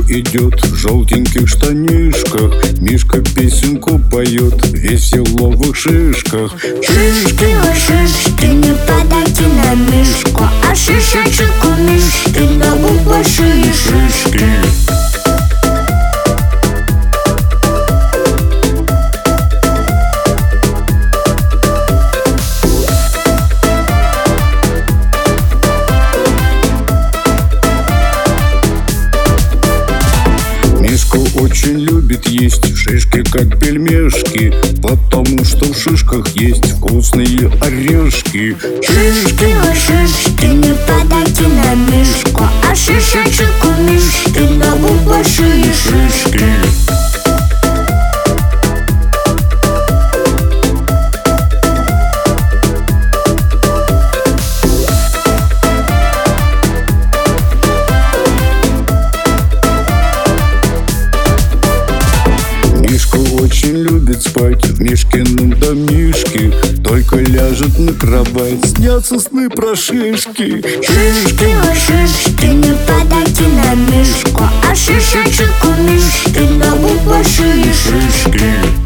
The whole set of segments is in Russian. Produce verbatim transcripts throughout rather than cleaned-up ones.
идет в желтеньких штанишках. Мишка песенку поет, весело в шишках. Шишки, ой, шишки, не падайте на Мишку, а шишечек у Мишки на лбу большие шишки. Мишка очень любит есть шишки, как пельмешки, потому что в шишках есть вкусные орешки. Шишки, ой, шишки, не падайте на Мишку, а шишечек у Мишки на лбу большие шишки. Мишка очень любит спать в Мишкином домишке, только ляжет на кровать, снятся сны про шишки. Шишки, ой, шишки, не падайте на Мишку, а шишечек у Мишки на лбу большие шишки.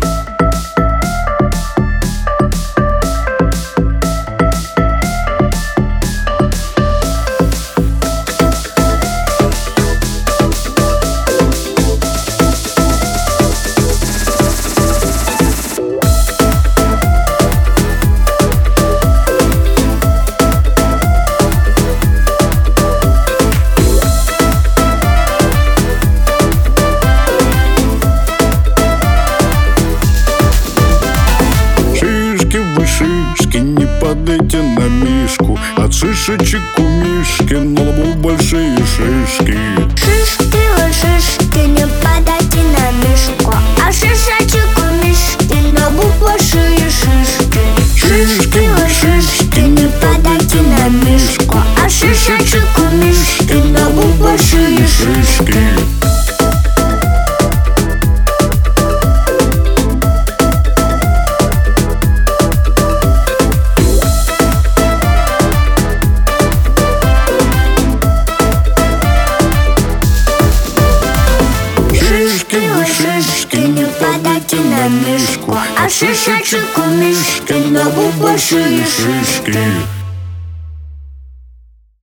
Шишки, не падайте на Мишку, от шишечек у Мишки на лбу большие шишки. Шишки, ой, шишки, не падайте на Мишку, а шишечек у Мишки на лбу большие шишки. Шишки, ой, шишки, не падайте на Мишку, а шишечек у Мишки на лбу большие шишки. Шишки, не падайте на Мишку, а шишечек у Мишки на лбу большие шишки.